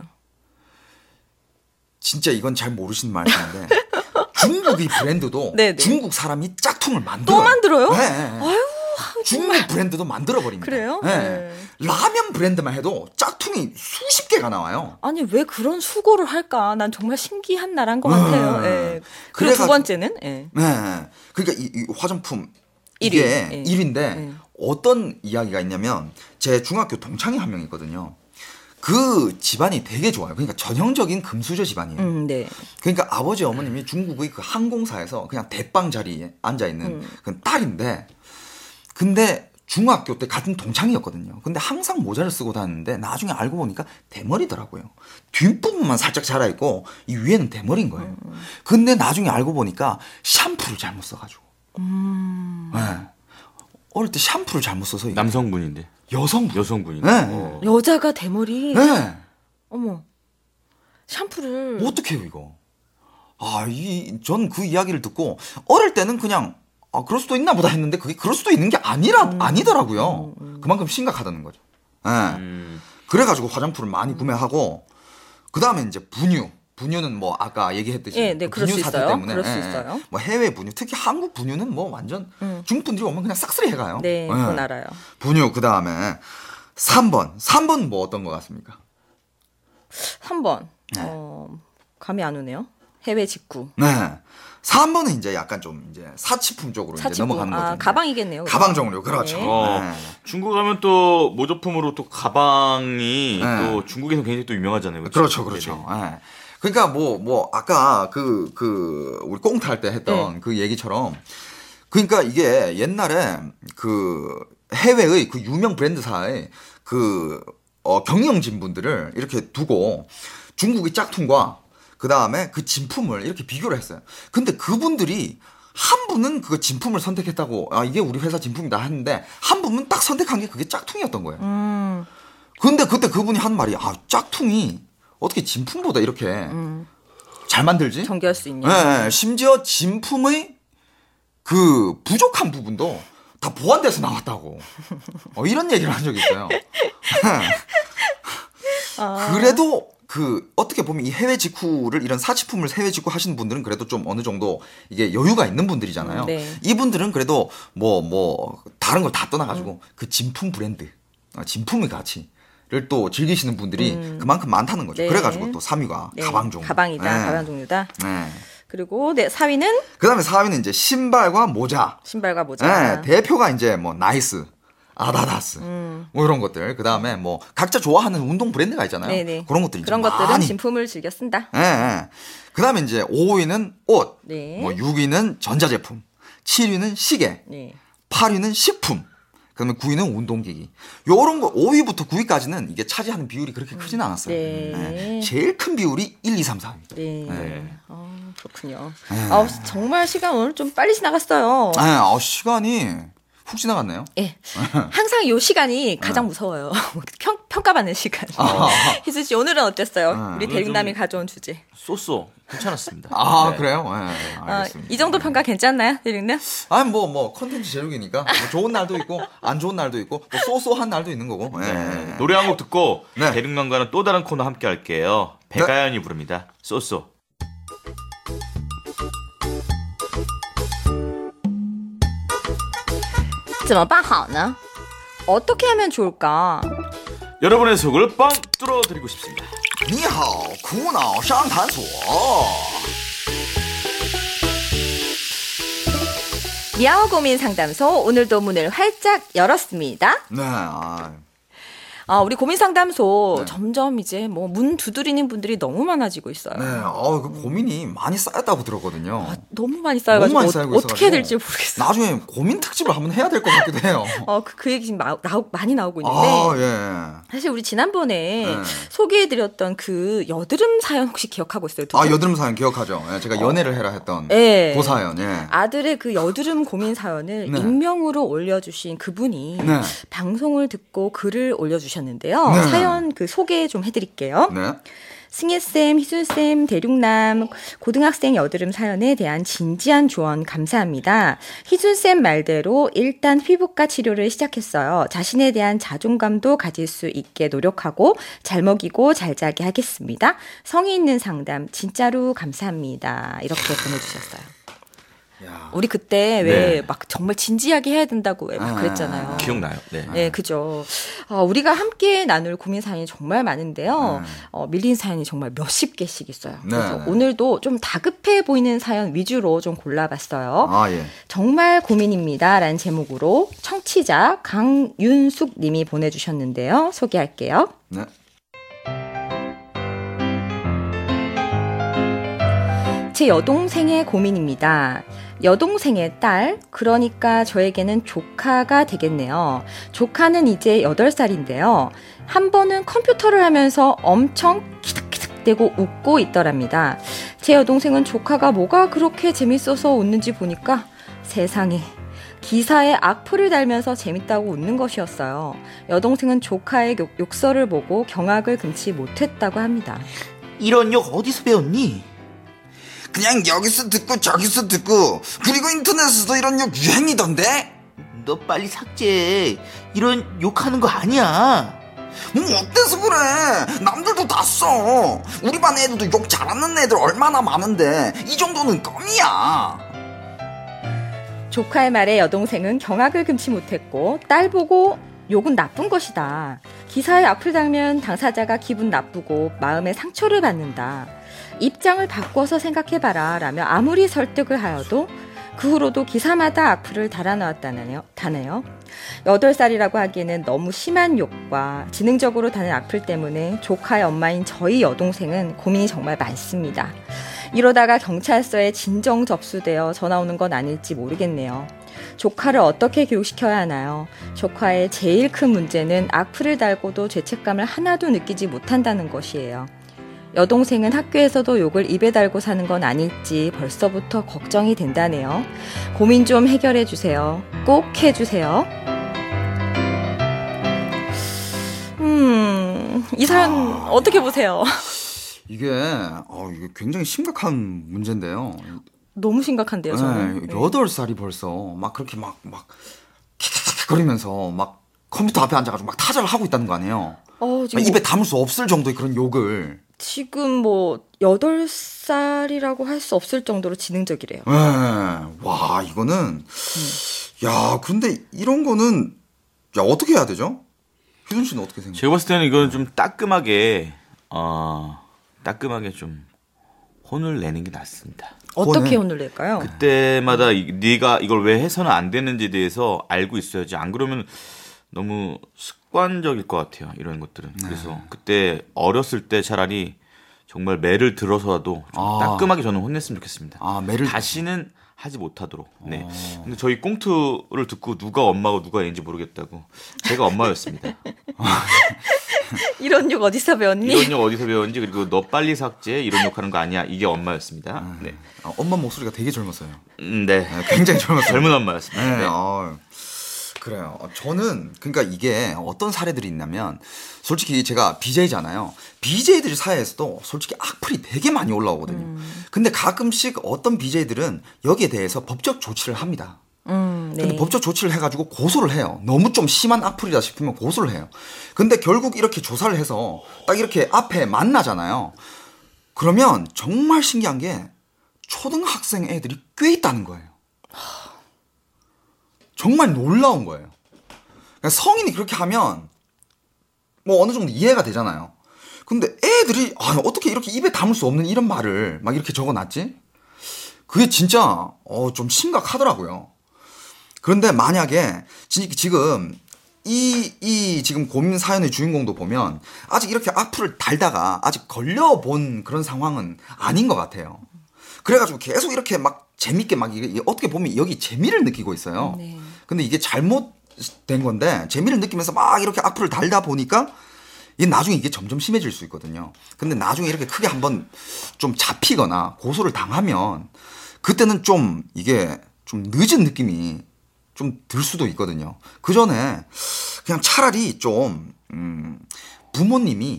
진짜 이건 잘 모르시는 말씀인데 중국의 브랜드도 네네. 중국 사람이 짝퉁을 만들어요. 또 만들어요? 네. 아유, 중국 브랜드도 만들어 버립니다. 그래요? 네. 네. 라면 브랜드만 해도 짝퉁이 수십 개가 나와요. 아니 왜 그런 수고를 할까? 난 정말 신기한 나라인 것 같아요. 음. 예. 그리고 그래가- 두 번째는 예. 네. 그러니까 이, 이 화장품 일 위. 이게 예. 일 위인데 예. 어떤 이야기가 있냐면 제 중학교 동창이 한 명 있거든요. 그 집안이 되게 좋아요. 그러니까 전형적인 금수저 집안이에요. 음, 네. 그러니까 아버지 어머님이 중국의 그 항공사에서 그냥 대빵 자리에 앉아 있는 음. 그 딸인데, 근데 중학교 때 같은 동창이었거든요. 근데 항상 모자를 쓰고 다녔는데 나중에 알고 보니까 대머리더라고요. 뒷부분만 살짝 자라 있고 이 위에는 대머리인 거예요. 근데 나중에 알고 보니까 샴푸를 잘못 써가지고. 음. 네. 어릴 때 샴푸를 잘못 써서 이게 남성분인데. 여성분. 여성분인데. 네. 어. 여자가 대머리. 네. 어머. 샴푸를 어떻게 해요 이거? 아, 이 전 그 이야기를 듣고 어릴 때는 그냥 아, 그럴 수도 있나 보다 했는데 그게 그럴 수도 있는 게 아니라 음. 아니더라고요. 그만큼 심각하다는 거죠. 예. 음. 그래가지고 화장품을 많이 구매하고 그 다음에 이제 분유. 분유는 뭐 아까 얘기했듯이 예, 네, 그 그럴 분유 수 사태 있어요. 때문에 그럴 수 예, 예. 있어요. 뭐 해외 분유 특히 한국 분유는 뭐 완전 음. 중국 분들이 오면 그냥 싹쓸이 해가요. 네, 예. 그건 알아요. 분유 그 다음에 삼 번. 삼 번 뭐 어떤 거 같습니까? 삼 번. 네. 어, 감이 안 오네요. 해외 직구. 네. 삼 번은 이제 약간 좀 이제 사치품 쪽으로 이제 사치품. 넘어가는 거죠. 아, 가방이겠네요. 그럼. 가방 종류 그렇죠. 네. 어, 네. 중국 가면 또 모조품으로 또 가방이 네. 또 중국에서 굉장히 또 유명하잖아요. 그렇죠, 그렇죠. 네네. 예. 그러니까 뭐 뭐 아까 그 그 우리 꽁트 할 때 했던 네. 그 얘기처럼 그러니까 이게 옛날에 그 해외의 그 유명 브랜드사의 그 어, 경영진 분들을 이렇게 두고 중국의 짝퉁과 그 다음에 그 진품을 이렇게 비교를 했어요. 근데 그분들이 한 분은 그 진품을 선택했다고 아 이게 우리 회사 진품이다 했는데 한 분은 딱 선택한 게 그게 짝퉁이었던 거예요. 음. 근데 그때 그분이 한 말이 아 짝퉁이 어떻게 진품보다 이렇게 음. 잘 만들지? 전개할 수 있냐. 네, 심지어 진품의 그 부족한 부분도 다 보완돼서 나왔다고. 어, 이런 얘기를 한 적이 있어요. 아. 그래도 그 어떻게 보면 이 해외 직구를 이런 사치품을 해외 직구 하시는 분들은 그래도 좀 어느 정도 이게 여유가 있는 분들이잖아요. 음, 네. 이분들은 그래도 뭐 뭐 다른 걸 다 떠나가지고 그 진품 브랜드, 어, 진품의 가치를 또 즐기시는 분들이 음. 그만큼 많다는 거죠. 네. 그래가지고 또 삼 위가 네, 가방 종류. 가방이다. 네. 가방 종류다. 네. 그리고 네, 사 위는 그다음에 사 위는 이제 신발과 모자. 신발과 모자. 네, 대표가 이제 뭐 나이스, 아다다스, 음. 뭐 이런 것들. 그 다음에 뭐 각자 좋아하는 운동 브랜드가 있잖아요. 네네. 그런 것들 이제 그런 것들은 많이. 진품을 즐겨 쓴다. 예, 예. 그 다음에 이제 오 위는 옷, 네. 뭐 육 위는 전자제품, 칠 위는 시계, 네. 팔 위는 식품, 그다음에 구 위는 운동기기. 요런 거 오 위부터 구 위까지는 이게 차지하는 비율이 그렇게 크진 않았어요. 네. 예. 제일 큰 비율이 일, 이, 삼, 사 위. 네. 네. 아, 그렇군요. 네. 아, 정말 시간 오늘 좀 빨리 지나갔어요. 예, 아, 시간이 훅 지나갔네요. 예. 항상 이 시간이 가장 무서워요. 평, 평가받는 시간. 아. 희수 씨, 오늘은 어땠어요? 아, 우리 대륙남이 가져온 주제. 쏘쏘 괜찮았습니다. 아, 네. 그래요? 예, 아, 알겠습니다. 이 정도 평가 괜찮나요, 대륙남? 아니 뭐 뭐 컨텐츠 제육이니까 뭐 좋은 날도 있고 안 좋은 날도 있고 뭐 쏘쏘한 날도 있는 거고. 예. 네. 노래 한 곡 듣고 네. 대륙남과는 또 다른 코너 함께 할게요. 백아연이 부릅니다. 쏘쏘. 怎么办好呢? 어떻게 하면 좋을까? 여러분의 속을 뻥 뚫어드리고 싶습니다. 你好，苦恼商谈所。 니아오 고민 상담소 오늘도 문을 활짝 열었습니다. 네, 아, 아, 우리 고민 상담소 네. 점점 이제 뭐 문 두드리는 분들이 너무 많아지고 있어요. 네, 어, 그 고민이 많이 쌓였다고 들었거든요. 아, 너무 많이 쌓여가지고 너무 많이 쌓이고 어, 어떻게 해야 될지 있어가지고 모르겠어요. 나중에 고민 특집을 한번 해야 될 것 같기도 해요. 어, 그, 그 얘기 지금 나, 나오, 많이 나오고 있는데 아, 예. 사실 우리 지난번에 네. 소개해드렸던 그 여드름 사연 혹시 기억하고 있어요? 두 분? 아, 여드름 사연 기억하죠? 예, 제가 연애를 해라 했던 네. 그 사연. 예. 아들의 그 여드름 고민 사연을 네. 익명으로 올려주신 그분이 네. 방송을 듣고 글을 올려주셨는데요. 네. 사연 그 소개 좀 해드릴게요. 네. 승혜쌤, 희준쌤, 대륙남 고등학생 여드름 사연에 대한 진지한 조언 감사합니다. 희준쌤 말대로 일단 피부과 치료를 시작했어요. 자신에 대한 자존감도 가질 수 있게 노력하고 잘 먹이고 잘 자게 하겠습니다. 성의 있는 상담 진짜로 감사합니다. 이렇게 보내주셨어요. 야. 우리 그때 왜 네. 막 정말 진지하게 해야 된다고 왜 막 아, 그랬잖아요. 기억나요? 네. 네, 그죠. 어, 우리가 함께 나눌 고민 사연이 정말 많은데요. 네. 어, 밀린 사연이 정말 몇십 개씩 있어요. 네. 그래서 오늘도 좀 다급해 보이는 사연 위주로 좀 골라봤어요. 아, 예. 정말 고민입니다. 라는 제목으로 청취자 강윤숙 님이 보내주셨는데요. 소개할게요. 네. 제 여동생의 고민입니다. 여동생의 딸, 그러니까 저에게는 조카가 되겠네요. 조카는 이제 여덟 살인데요. 한 번은 컴퓨터를 하면서 엄청 키득키득대고 웃고 있더랍니다. 제 여동생은 조카가 뭐가 그렇게 재밌어서 웃는지 보니까 세상에 기사에 악플을 달면서 재밌다고 웃는 것이었어요. 여동생은 조카의 욕, 욕설을 보고 경악을 금치 못했다고 합니다. 이런 욕 어디서 배웠니? 그냥 여기서 듣고 저기서 듣고 그리고 인터넷에서도 이런 욕 유행이던데? 너 빨리 삭제해. 이런 욕하는 거 아니야. 뭐 어때서 그래? 남들도 다 써. 우리 반 애들도 욕 잘하는 애들 얼마나 많은데 이 정도는 껌이야. 조카의 말에 여동생은 경악을 금치 못했고 딸 보고 욕은 나쁜 것이다. 기사에 악플 달면 당사자가 기분 나쁘고 마음에 상처를 받는다. 입장을 바꿔서 생각해봐라 라며 아무리 설득을 하여도 그 후로도 기사마다 악플을 달아놓았다네요. 다네요. 여덟 살이라고 하기에는 너무 심한 욕과 지능적으로 다는 악플 때문에 조카의 엄마인 저희 여동생은 고민이 정말 많습니다. 이러다가 경찰서에 진정 접수되어 전화 오는 건 아닐지 모르겠네요. 조카를 어떻게 교육시켜야 하나요? 조카의 제일 큰 문제는 악플을 달고도 죄책감을 하나도 느끼지 못한다는 것이에요. 여동생은 학교에서도 욕을 입에 달고 사는 건 아닐지 벌써부터 걱정이 된다네요. 고민 좀 해결해 주세요. 꼭 해주세요. 음, 이 사연 아, 어떻게 보세요? 이게 어, 이게 굉장히 심각한 문제인데요. 너무 심각한데요, 저는. 네, 여덟 살이 벌써 막 그렇게 막 막 킥킥거리면서 막 컴퓨터 앞에 앉아가지고 막 타자를 하고 있다는 거 아니에요. 어, 지금 막 입에 담을 수 없을 정도의 그런 욕을. 지금 뭐 여덟 살이라고 할 수 없을 정도로 지능적이래요. 네, 와 이거는 음. 야 근데 이런 거는 야 어떻게 해야 되죠? 희준 씨는 어떻게 생각해요? 제가 봤을 때는 이건 좀 따끔하게 어, 따끔하게 좀 혼을 내는 게 낫습니다. 어떻게 혼을- 혼을 낼까요? 그때마다 이- 네가 이걸 왜 해서는 안 되는지에 대해서 알고 있어야지. 안 그러면 너무 습관적일 것 같아요. 이런 것들은. 그래서 그때 어렸을 때 차라리 정말 매를 들어서라도 좀 아. 따끔하게 저는 혼냈으면 좋겠습니다. 아 매를 다시는 하지 못하도록. 네. 근데 저희 꽁트를 듣고 누가 엄마고 누가 애인지 모르겠다고. 제가 엄마였습니다. 이런 욕 어디서 배웠니? 이런 욕 어디서 배웠는지, 그리고 너 빨리 삭제, 이런 욕 하는 거 아니야. 이게 엄마였습니다. 네. 아, 엄마 목소리가 되게 젊었어요. 음, 네. 네, 굉장히 젊었어요. 젊은 엄마였습니다. 네, 네. 어, 그래요. 저는 그러니까 이게 어떤 사례들이 있냐면 솔직히 제가 비제이잖아요. 비제이들 사이에서도 솔직히 악플이 되게 많이 올라오거든요. 음. 근데 가끔씩 어떤 비제이들은 여기에 대해서 법적 조치를 합니다. 음, 네. 근데 법적 조치를 해가지고 고소를 해요. 너무 좀 심한 악플이다 싶으면 고소를 해요. 근데 결국 이렇게 조사를 해서 딱 이렇게 앞에 만나잖아요. 그러면 정말 신기한 게 초등학생 애들이 꽤 있다는 거예요. 정말 놀라운 거예요. 그러니까 성인이 그렇게 하면 뭐 어느 정도 이해가 되잖아요. 근데 애들이 아, 어떻게 이렇게 입에 담을 수 없는 이런 말을 막 이렇게 적어놨지? 그게 진짜 어, 좀 심각하더라고요. 그런데 만약에 지금 이, 이 지금 고민 사연의 주인공도 보면 아직 이렇게 악플을 달다가 아직 걸려본 그런 상황은 아닌 것 같아요. 그래가지고 계속 이렇게 막 재밌게 막 이게 어떻게 보면 여기 재미를 느끼고 있어요. 네. 근데 이게 잘못된 건데 재미를 느끼면서 막 이렇게 악플을 달다 보니까 이게 나중에 이게 점점 심해질 수 있거든요. 근데 나중에 이렇게 크게 한번 좀 잡히거나 고소를 당하면 그때는 좀 이게 좀 늦은 느낌이 좀 들 수도 있거든요. 그 전에 그냥 차라리 좀 음, 부모님이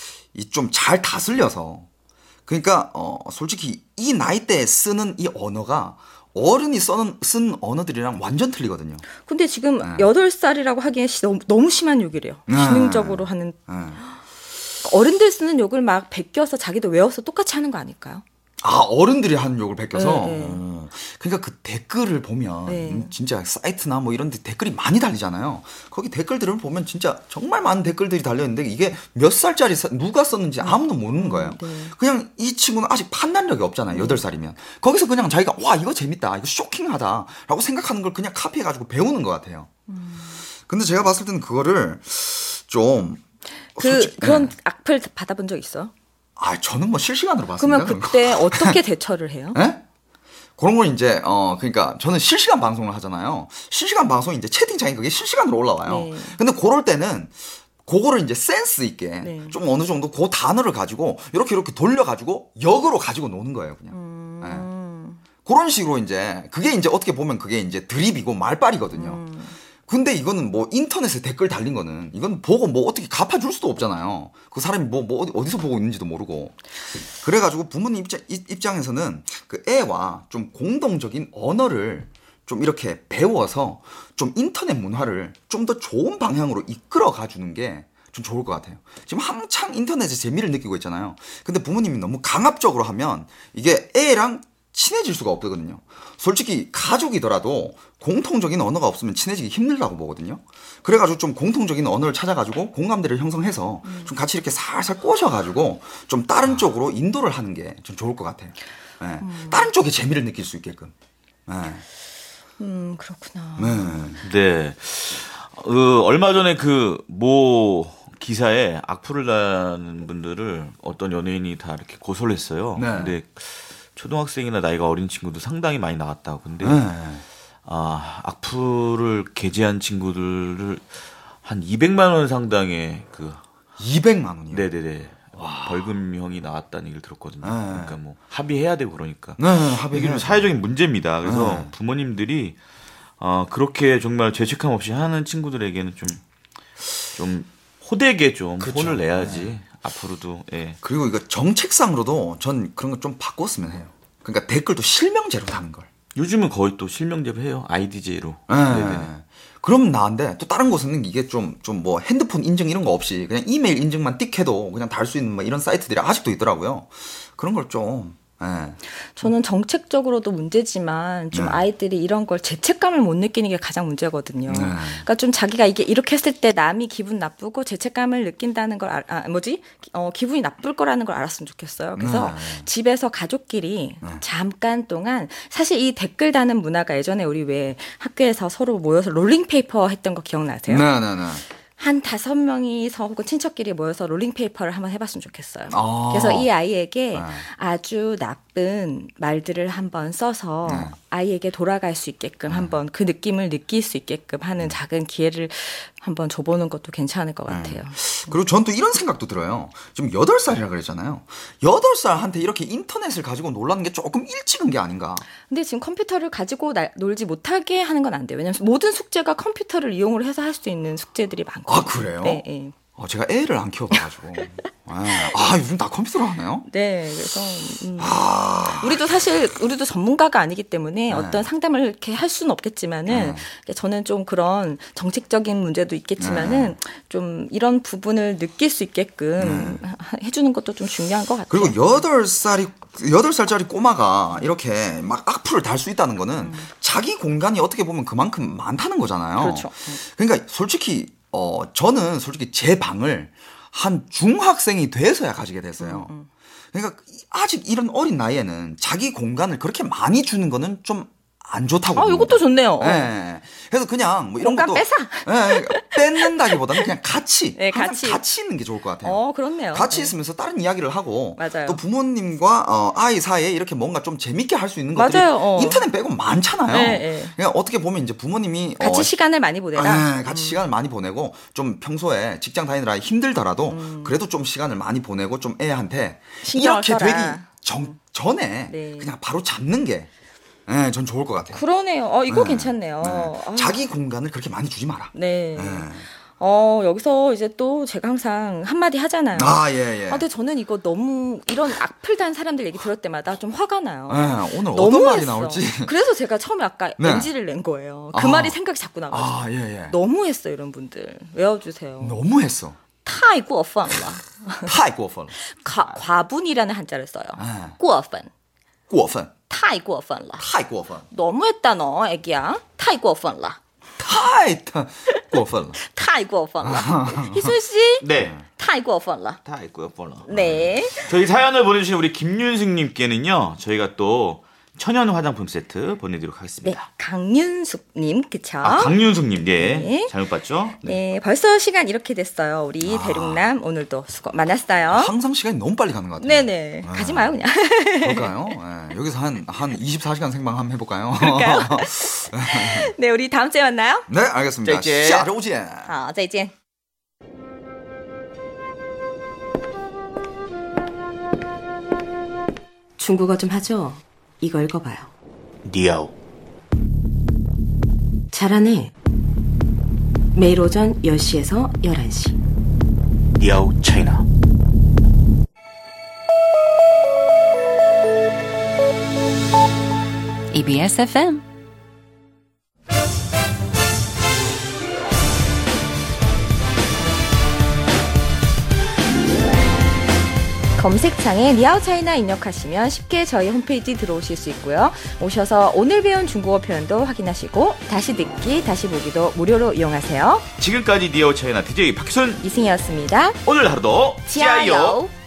좀 잘 다스려서 그러니까 어, 솔직히 이 나이대에 쓰는 이 언어가 어른이 써는, 쓴 언어들이랑 완전 틀리거든요. 근데 지금 네. 여덟 살이라고 하기엔 너무, 너무 심한 욕이래요. 네. 지능적으로 하는. 네. 어른들 쓰는 욕을 막 베껴서 자기도 외워서 똑같이 하는 거 아닐까요? 아, 어른들이 하는 욕을 베껴서? 네, 네. 어. 그러니까 그 댓글을 보면 네. 진짜 사이트나 뭐 이런 데 댓글이 많이 달리잖아요. 거기 댓글들을 보면 진짜 정말 많은 댓글들이 달려있는데 이게 몇 살짜리 누가 썼는지 아무도 모르는 거예요. 네. 그냥 이 친구는 아직 판단력이 없잖아요. 여덟 살이면. 거기서 그냥 자기가 와 이거 재밌다. 이거 쇼킹하다. 라고 생각하는 걸 그냥 카피해가지고 배우는 것 같아요. 음. 근데 제가 봤을 때는 그거를 좀 그, 솔직히, 그런 네. 악플 받아본 적 있어요? 아, 저는 뭐 실시간으로 봤습니다. 그러면 그때 어떻게 대처를 해요? 네? 그런 걸 이제, 어, 그러니까 저는 실시간 방송을 하잖아요. 실시간 방송이 이제 채팅창이 그게 실시간으로 올라와요. 네. 근데 그럴 때는 그거를 이제 센스 있게 네. 좀 어느 정도 그 단어를 가지고 이렇게 이렇게 돌려가지고 역으로 가지고 노는 거예요, 그냥. 음... 네. 그런 식으로 이제 그게 이제 어떻게 보면 그게 이제 드립이고 말빨이거든요. 음... 근데 이거는 뭐 인터넷에 댓글 달린 거는 이건 보고 뭐 어떻게 갚아줄 수도 없잖아요. 그 사람이 뭐, 뭐 어디, 어디서 보고 있는지도 모르고. 그래가지고 부모님 입장, 입장에서는 그 애와 좀 공동적인 언어를 좀 이렇게 배워서 좀 인터넷 문화를 좀 더 좋은 방향으로 이끌어 가주는 게 좀 좋을 것 같아요. 지금 한창 인터넷에 재미를 느끼고 있잖아요. 근데 부모님이 너무 강압적으로 하면 이게 애랑 친해질 수가 없거든요. 솔직히 가족이더라도 공통적인 언어가 없으면 친해지기 힘들다고 보거든요. 그래가지고 좀 공통적인 언어를 찾아가지고 공감대를 형성해서 음. 좀 같이 이렇게 살살 꼬셔가지고 좀 다른 쪽으로 인도를 하는 게 좀 좋을 것 같아요. 네. 음. 다른 쪽에 재미를 느낄 수 있게끔. 네. 음, 그렇구나. 네. 네. 어, 얼마 전에 그 뭐 기사에 악플을 다는 분들을 어떤 연예인이 다 이렇게 고소를 했어요. 네. 근데 초등학생이나 나이가 어린 친구도 상당히 많이 나왔다고. 근데 네. 아, 악플을 게재한 친구들을 한 이백만 원 상당의 그 이백만 원이요? 네네네. 와. 벌금형이 나왔다는 얘기를 들었거든요. 네. 그러니까 뭐 합의해야 되고 그러니까. 네, 합의. 이게 좀 사회적인 문제입니다. 그래서 네. 부모님들이 어, 그렇게 정말 죄책감 없이 하는 친구들에게는 좀 좀 호되게 좀 그렇죠. 혼을 내야지. 네. 앞으로도. 예. 그리고 이거 정책상으로도 전 그런 거 좀 바꿨으면 해요. 그러니까 댓글도 실명제로 다는 걸. 요즘은 거의 또 실명제로 해요. 아이디제이로. 네. 그럼 나은데 또 다른 곳은 이게 좀 좀 뭐 핸드폰 인증 이런 거 없이 그냥 이메일 인증만 띡 해도 그냥 달 수 있는 뭐 이런 사이트들이 아직도 있더라고요. 그런 걸 좀. 네. 저는 정책적으로도 문제지만 좀 네. 아이들이 이런 걸 죄책감을 못 느끼는 게 가장 문제거든요. 네. 그러니까 좀 자기가 이게 이렇게 했을 때 남이 기분 나쁘고 죄책감을 느낀다는 걸 아, 아 뭐지 어, 기분이 나쁠 거라는 걸 알았으면 좋겠어요. 그래서 네. 집에서 가족끼리 네. 잠깐 동안 사실 이 댓글 다는 문화가 예전에 우리 왜 학교에서 서로 모여서 롤링페이퍼 했던 거 기억나세요? 네, 네, 네. 한 다섯 명이서 혹은 친척끼리 모여서 롤링페이퍼를 한번 해봤으면 좋겠어요. 아~ 그래서 이 아이에게 네. 아주 나쁜 말들을 한번 써서 네. 아이에게 돌아갈 수 있게끔 네. 한번 그 느낌을 느낄 수 있게끔 하는 작은 기회를 한번 줘보는 것도 괜찮을 것 같아요. 네. 그리고 전 또 이런 생각도 들어요. 지금 여덟 살이라 그랬잖아요. 여덟 살한테 이렇게 인터넷을 가지고 놀라는 게 조금 일찍인 게 아닌가. 근데 지금 컴퓨터를 가지고 나, 놀지 못하게 하는 건 안 돼요. 왜냐하면 모든 숙제가 컴퓨터를 이용을 해서 할 수 있는 숙제들이 많거든요. 아, 그래요? 네. 네. 어, 제가 애를 안 키워봐가지고. 아, 요즘 다 컴퓨터로 하네요? 네, 그래서, 음, 아... 우리도 사실, 우리도 전문가가 아니기 때문에 네. 어떤 상담을 이렇게 할 수는 없겠지만은, 네. 저는 좀 그런 정책적인 문제도 있겠지만은, 네. 좀 이런 부분을 느낄 수 있게끔 네. 해주는 것도 좀 중요한 것 같아요. 그리고 여덟 살이, 여덟 살짜리 꼬마가 이렇게 막 악플을 달 수 있다는 거는 음. 자기 공간이 어떻게 보면 그만큼 많다는 거잖아요. 그렇죠. 그러니까 솔직히 어 저는 솔직히 제 방을 한 중학생이 돼서야 가지게 됐어요. 음, 음. 그러니까 아직 이런 어린 나이에는 자기 공간을 그렇게 많이 주는 거는 좀 안 좋다고. 아, 이것도 좋네요. 네. 그래서 그냥 뭐 이런 공간 것도 뺏어. 네, 뺏는다기보다는 그냥 같이, 네, 항상 같이. 같이 있는 게 좋을 것 같아요. 어, 그렇네요. 같이 네. 있으면서 다른 이야기를 하고 맞아요. 또 부모님과 어, 아이 사이에 이렇게 뭔가 좀 재밌게 할 수 있는 것들이 맞아요. 어. 인터넷 빼고 많잖아요. 네, 네. 그러니까 어떻게 보면 이제 부모님이 같이 어, 시간을 많이 보내라. 네, 같이 음. 시간을 많이 보내고 좀 평소에 직장 다니느라 힘들더라도 음. 그래도 좀 시간을 많이 보내고 좀 애한테 이렇게 써라. 되기 전, 전에 네. 그냥 바로 잡는 게 네, 전 좋을 것 같아요. 그러네요. 어, 이거 네. 괜찮네요. 네. 아. 자기 공간을 그렇게 많이 주지 마라. 네. 네. 어, 여기서 이제 또 제가 항상 한마디 하잖아요. 아, 예, 예. 아, 근데 저는 이거 너무 이런 악플 단 사람들 얘기 들을 때마다 좀 화가 나요. 네, 오늘 어떤 말이 나올지. 그래서 제가 처음에 아까 네. 엔지를 낸 거예요. 그 아. 말이 생각이 자꾸 나가지고. 아, 예, 예. 너무했어 이런 분들. 외워주세요. 너무했어. 太过分了. 太过分了. 과, 과분이라는 한자를 써요. 네. 过分. 过分. 太过分了. 太过分. 너무했다 너 애기야. 太过分了. 太过分了. 太过分了. 희순 씨. 네. 太过分了. 다 있고요, 폴라. 네. 저희 사연을 보내주신 우리 김윤숙님께는요, 저희가 또 천연 화장품 세트 보내드리도록 네. 하겠습니다. 강윤숙님, 그쵸? 아, 강윤숙님, 네. 네. 잘못 봤죠? 네. 벌써 시간 이렇게 됐어요. 우리 아. 대륙남 오늘도 수고 많았어요. 항상 시간이 너무 빨리 가는 것 같아요. 네네. 네. 가지 마요, 그냥. 그럴까요? 네. 여기서 한, 한 이십사 시간 생방 한번 해볼까요? 그럴까요? 네, 우리 다음 주에 만나요. 네, 알겠습니다. 再见. 下周见. 好，再见。 중국어 좀 하죠? 이거 읽어봐요. 니아오. 잘하네. 매일 오전 열 시에서 열한 시. 니아오 차이나. 이비에스 에프엠 검색창에 리아오차이나 입력하시면 쉽게 저희 홈페이지 들어오실 수 있고요. 오셔서 오늘 배운 중국어 표현도 확인하시고 다시 듣기, 다시 보기도 무료로 이용하세요. 지금까지 니아오 차이나 디제이 박희순. 이승이었습니다. 오늘 하루도 지아요. 지아요.